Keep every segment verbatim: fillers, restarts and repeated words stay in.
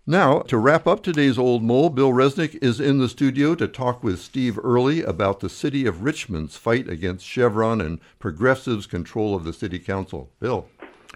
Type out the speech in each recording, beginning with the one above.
Now, to wrap up today's Old Mole, Bill Resnick is in the studio to talk with Steve Early about the city of Richmond's fight against Chevron and progressives' control of the city council. Bill.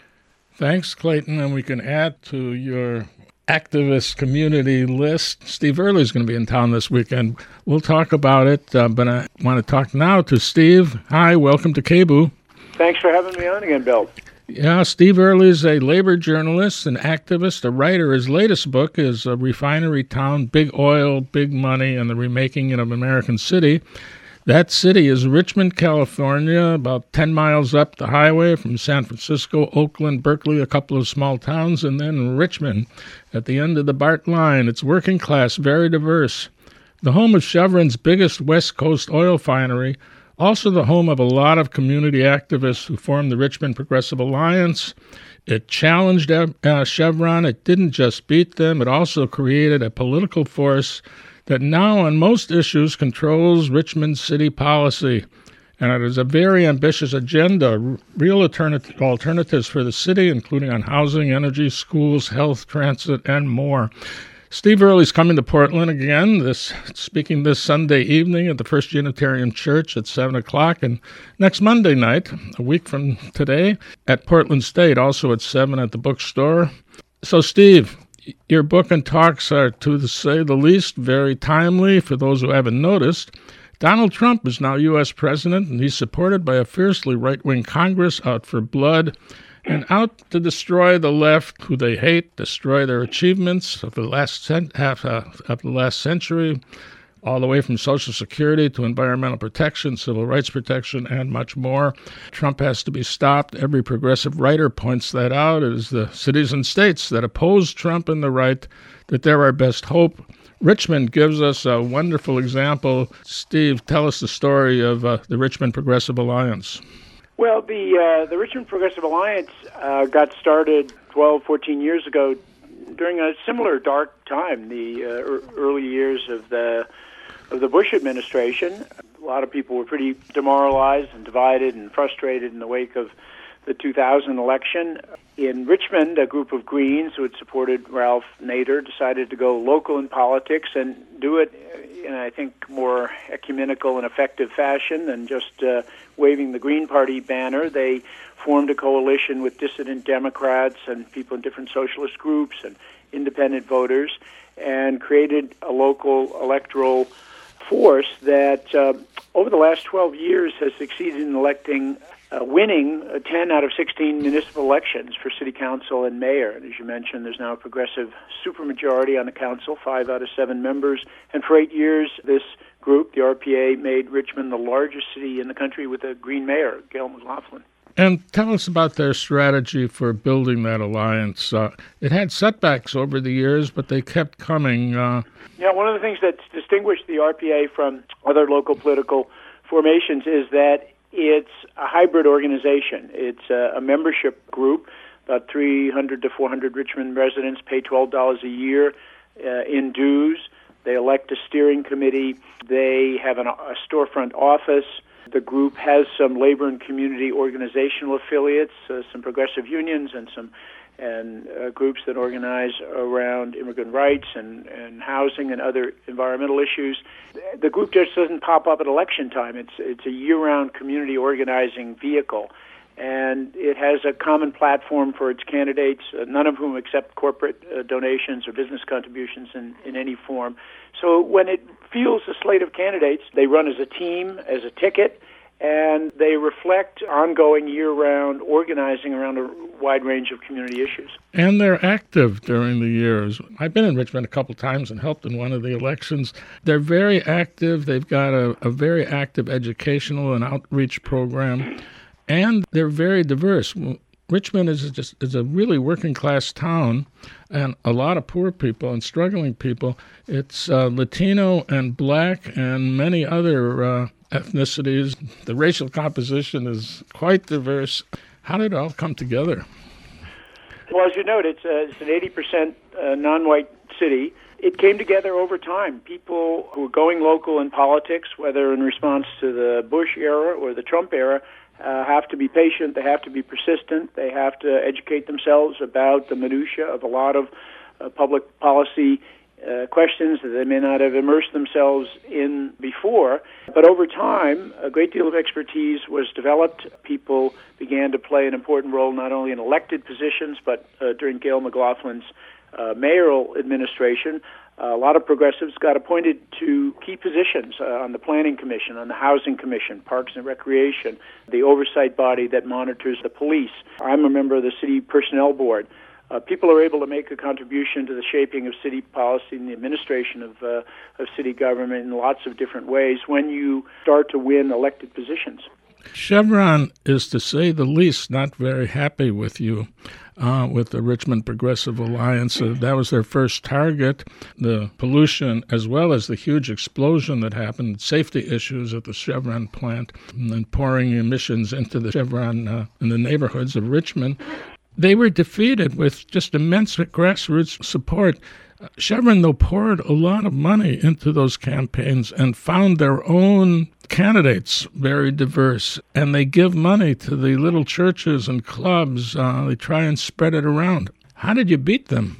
Thanks, Clayton. And we can add to your activist community list. Steve Early is going to be in town this weekend. We'll talk about it, uh, but I want to talk now to Steve. Hi, welcome to K B U. Thanks for having me on again, Bill. Yeah, Steve Early is a labor journalist, an activist, a writer. His latest book is A Refinery Town, Big Oil, Big Money, and the Remaking of American City. That city is Richmond, California, about ten miles up the highway from San Francisco, Oakland, Berkeley, a couple of small towns, and then Richmond at the end of the BART line. It's working class, very diverse. The home of Chevron's biggest West Coast oil refinery, also the home of a lot of community activists who formed the Richmond Progressive Alliance. It challenged uh, Chevron. It didn't just beat them. It also created a political force that now on most issues controls Richmond city policy. And it is a very ambitious agenda, real alternative, alternatives for the city, including on housing, energy, schools, health, transit, and more. Steve Early's coming to Portland again, this speaking this Sunday evening at the First Unitarian Church at seven o'clock, and next Monday night, a week from today, at Portland State, also at seven at the bookstore. So, Steve, your book and talks are, to say the least, very timely for those who haven't noticed. Donald Trump is now U S president, and he's supported by a fiercely right-wing Congress out for blood and out to destroy the left, who they hate, destroy their achievements of the last cent- half uh, of the last century, all the way from Social Security to environmental protection, civil rights protection, and much more. Trump has to be stopped. Every progressive writer points that out. It is the cities and states that oppose Trump and the right that they're our best hope. Richmond gives us a wonderful example. Steve, tell us the story of uh, the Richmond Progressive Alliance. Well, the uh, the Richmond Progressive Alliance uh, got started twelve, fourteen years ago during a similar dark time, the uh, early years of the of the Bush administration. A lot of people were pretty demoralized and divided and frustrated in the wake of the two thousand election. In Richmond, a group of Greens who had supported Ralph Nader decided to go local in politics and do it in, I think, more ecumenical and effective fashion than just uh, waving the Green Party banner. They formed a coalition with dissident Democrats and people in different socialist groups and independent voters and created a local electoral force that uh, over the last twelve years has succeeded in electing Uh, winning uh, ten out of sixteen municipal elections for city council and mayor. And as you mentioned, there's now a progressive supermajority on the council, five out of seven members. And for eight years, this group, the R P A, made Richmond the largest city in the country with a Green mayor, Gail McLaughlin. And tell us about their strategy for building that alliance. Uh, it had setbacks over the years, but they kept coming. Uh... Yeah, one of the things that's distinguished the R P A from other local political formations is that it's a hybrid organization. It's a, a membership group. About three hundred to four hundred Richmond residents pay twelve dollars a year uh, in dues. They elect a steering committee. They have an, a storefront office. The group has some labor and community organizational affiliates, uh, some progressive unions and some and uh, groups that organize around immigrant rights and, and housing and other environmental issues. The group just doesn't pop up at election time. It's it's a year-round community organizing vehicle, and it has a common platform for its candidates, uh, none of whom accept corporate uh, donations or business contributions in, in any form. So when it fields a slate of candidates, they run as a team, as a ticket, and they reflect ongoing year-round organizing around a wide range of community issues. And they're active during the years. I've been in Richmond a couple times and helped in one of the elections. They're very active. They've got a, a very active educational and outreach program, and they're very diverse. Richmond is just is a really working-class town, and a lot of poor people and struggling people. It's uh, Latino and Black and many other uh, ethnicities. The racial composition is quite diverse. How did it all come together? Well, as you note, it's, uh, it's an eighty percent uh, non-white city. It came together over time. People who were going local in politics, whether in response to the Bush era or the Trump era, uh, have to be patient. They have to be persistent. They have to educate themselves about the minutia of a lot of uh, public policy uh, questions that they may not have immersed themselves in before. But over time, a great deal of expertise was developed. People began to play an important role not only in elected positions, but uh, during Gail McLaughlin's uh, mayoral administration, Uh, a lot of progressives got appointed to key positions uh, on the Planning Commission, on the Housing Commission, Parks and Recreation, the oversight body that monitors the police. I'm a member of the City Personnel Board. Uh, people are able to make a contribution to the shaping of city policy and the administration of, uh, of city government in lots of different ways when you start to win elected positions. Chevron is, to say the least, not very happy with you, uh, with the Richmond Progressive Alliance. Uh, that was their first target. The pollution, as well as the huge explosion that happened, safety issues at the Chevron plant, and pouring emissions into the Chevron uh, in the neighborhoods of Richmond. They were defeated with just immense grassroots support. Chevron, though, poured a lot of money into those campaigns and found their own candidates very diverse, and they give money to the little churches and clubs. Uh, they try and spread it around. How did you beat them?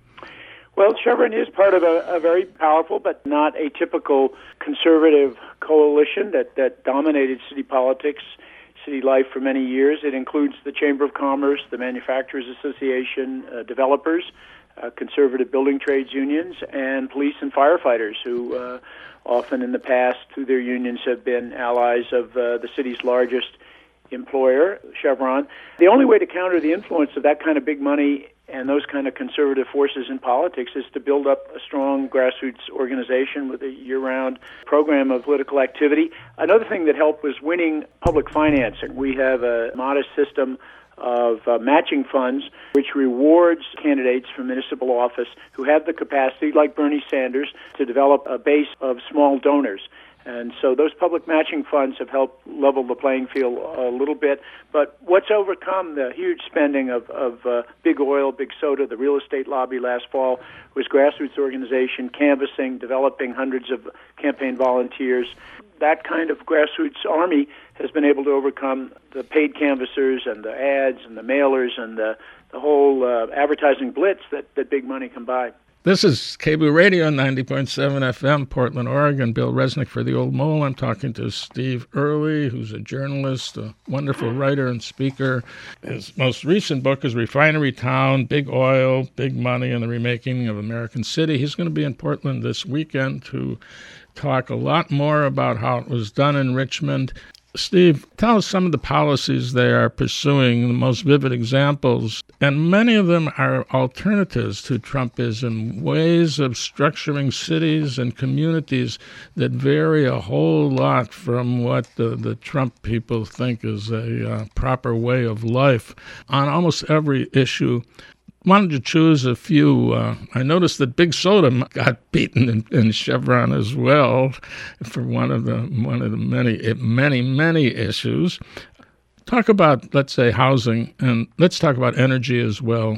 Well, Chevron is part of a, a very powerful but not atypical conservative coalition that, that dominated city politics, city life for many years. It includes the Chamber of Commerce, the Manufacturers Association, uh, developers, uh, conservative building trades unions, and police and firefighters who uh, often in the past, through their unions, have been allies of uh, the city's largest employer, Chevron. The only way to counter the influence of that kind of big money and those kind of conservative forces in politics is to build up a strong grassroots organization with a year-round program of political activity. Another thing that helped was winning public financing. We have a modest system of uh, matching funds, which rewards candidates for municipal office who have the capacity, like Bernie Sanders, to develop a base of small donors. And so those public matching funds have helped level the playing field a little bit. But what's overcome the huge spending of, of uh, big oil, big soda, the real estate lobby last fall was grassroots organization, canvassing, developing hundreds of campaign volunteers. That kind of grassroots army has been able to overcome the paid canvassers and the ads and the mailers and the, the whole uh, advertising blitz that, that big money can buy. This is K B O Radio, ninety point seven F M, Portland, Oregon. Bill Resnick for The Old Mole. I'm talking to Steve Early, who's a journalist, a wonderful writer and speaker. His most recent book is Refinery Town, Big Oil, Big Money, and the Remaking of American City. He's going to be in Portland this weekend to talk a lot more about how it was done in Richmond. Steve, tell us some of the policies they are pursuing, the most vivid examples, and many of them are alternatives to Trumpism, ways of structuring cities and communities that vary a whole lot from what the, the Trump people think is a uh, proper way of life on almost every issue. Wanted to choose a few. Uh, I noticed that Big Soda got beaten in, in Chevron as well for one of the one of the many many many issues. Talk about, let's say, housing, and let's talk about energy as well.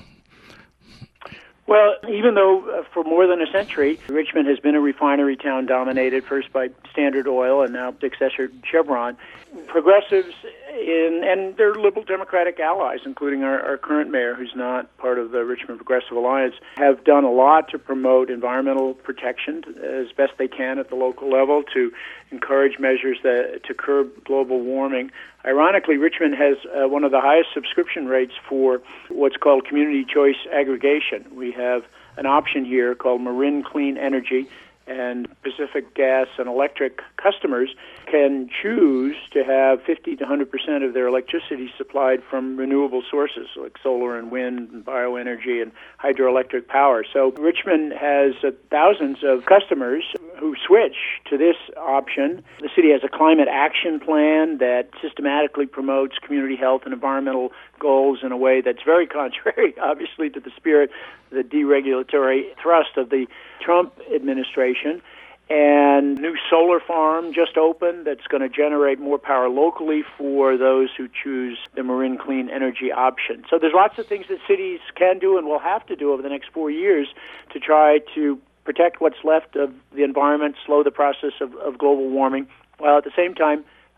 Well, even though uh, for more than a century, Richmond has been a refinery town dominated first by Standard Oil and now successor Chevron, progressives in, and their liberal Democratic allies, including our, our current mayor, who's not part of the Richmond Progressive Alliance, have done a lot to promote environmental protection as best they can at the local level, to encourage measures that to curb global warming. Ironically, Richmond has uh, one of the highest subscription rates for what's called community choice aggregation. We have an option here called Marin Clean Energy, and Pacific Gas and Electric customers can choose to have fifty to one hundred percent of their electricity supplied from renewable sources like solar and wind and bioenergy and hydroelectric power. So Richmond has uh, thousands of customers who switch to this option. The city has a climate action plan that systematically promotes community health and environmental goals in a way that's very contrary, obviously, to the spirit, the deregulatory thrust of the Trump administration. And new solar farm just opened that's going to generate more power locally for those who choose the Marin Clean Energy option. So there's lots of things that cities can do and will have to do over the next four years to try to protect what's left of the environment, slow the process of, of global warming, while at the same time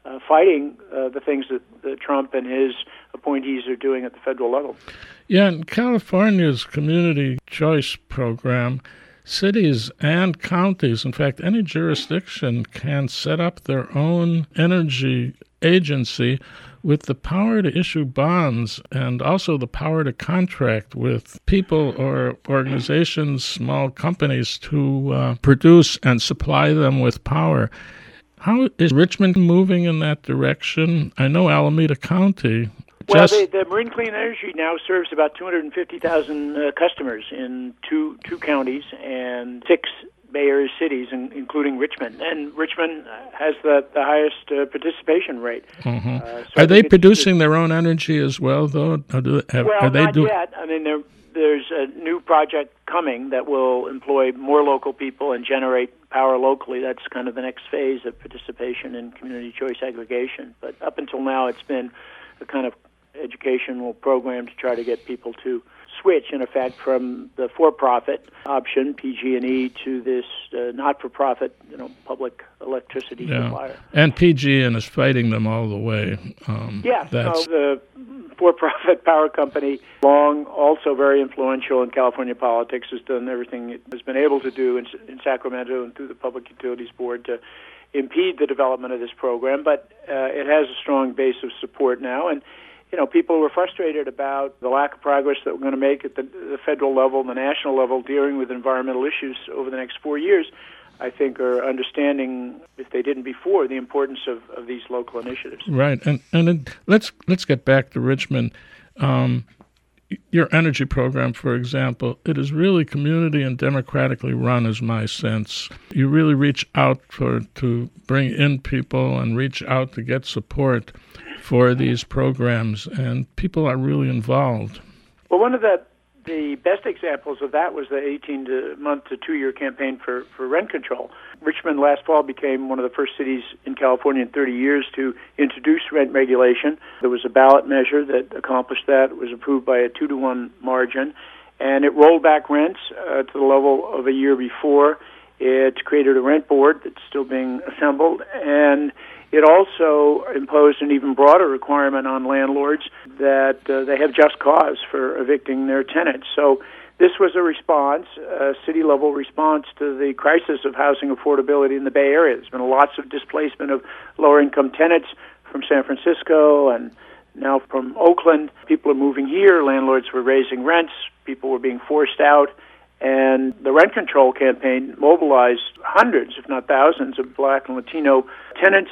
uh, fighting uh, the things that, that Trump and his appointees are doing at the federal level. Yeah, in California's community choice program, cities and counties, in fact, any jurisdiction can set up their own energy agency with the power to issue bonds and also the power to contract with people or organizations, small companies, to uh, produce and supply them with power. How is Richmond moving in that direction? I know Alameda County. Well, the, the Marine Clean Energy now serves about two hundred fifty thousand uh, customers in two two counties and six Bay Area cities, in, including Richmond. And Richmond has the, the highest uh, participation rate. Mm-hmm. Uh, so are they producing their own energy as well, though? Or do, have, well, are they not do- yet. I mean, there, there's a new project coming that will employ more local people and generate power locally. That's kind of the next phase of participation in community choice aggregation. But up until now, it's been a kind of educational program to try to get people to switch, in effect, from the for-profit option, P G and E, to this uh, not-for-profit, you know, public electricity yeah. supplier. And P G and is fighting them all the way. Um, yeah, that's... so the for-profit power company, long, also very influential in California politics, has done everything it has been able to do in, in Sacramento and through the Public Utilities Board to impede the development of this program, but uh, it has a strong base of support now, and you know, people were frustrated about the lack of progress that we're going to make at the, the federal level and the national level dealing with environmental issues over the next four years, I think are understanding, if they didn't before, the importance of, of these local initiatives. Right. And and it, let's let's get back to Richmond. Um, your energy program, for example, it is really community and democratically run, is my sense. You really reach out for to bring in people and reach out to get support for these programs, and people are really involved. Well, one of the the best examples of that was the eighteen-month to two-year campaign for, for rent control. Richmond last fall became one of the first cities in California in thirty years to introduce rent regulation. There was a ballot measure that accomplished that. It was approved by a two to one margin, and it rolled back rents uh, to the level of a year before. It created a rent board that's still being assembled, and it also imposed an even broader requirement on landlords that uh, they have just cause for evicting their tenants. So this was a response, a city-level response to the crisis of housing affordability in the Bay Area. There's been lots of displacement of lower-income tenants from San Francisco and now from Oakland. People are moving here. Landlords were raising rents. People were being forced out. And the rent control campaign mobilized hundreds, if not thousands, of Black and Latino tenants.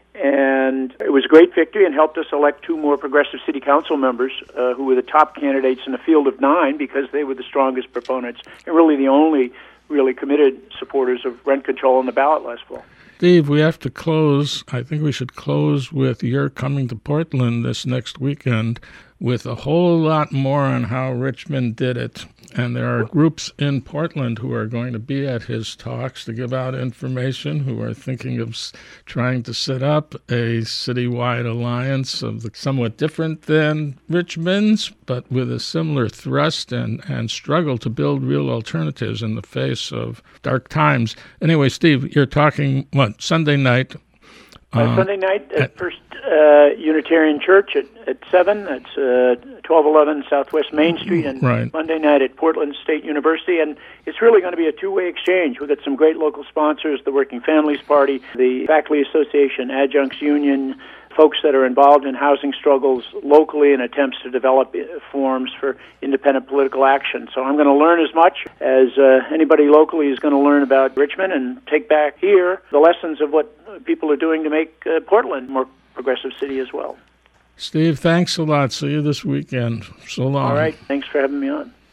And it was a great victory and helped us elect two more progressive city council members uh, who were the top candidates in a field of nine because they were the strongest proponents and really the only really committed supporters of rent control on the ballot last fall. Steve, we have to close. I think we should close with your coming to Portland this next weekend with a whole lot more on how Richmond did it. And there are groups in Portland who are going to be at his talks to give out information, who are thinking of s- trying to set up a citywide alliance of the, somewhat different than Richmond's, but with a similar thrust and, and struggle to build real alternatives in the face of dark times. Anyway, Steve, you're talking, what, Sunday night? Uh, uh, Sunday night at, at First uh, Unitarian Church at, at seven. That's uh, twelve eleven Southwest Main Street. And right. Monday night at Portland State University. And it's really going to be a two-way exchange. We've got some great local sponsors, the Working Families Party, the Faculty Association, Adjuncts Union, folks that are involved in housing struggles locally and attempts to develop forums for independent political action. So I'm going to learn as much as uh, anybody locally is going to learn about Richmond and take back here the lessons of what people are doing to make uh, Portland a more progressive city as well. Steve, thanks a lot. See you this weekend. So long. All right. Thanks for having me on.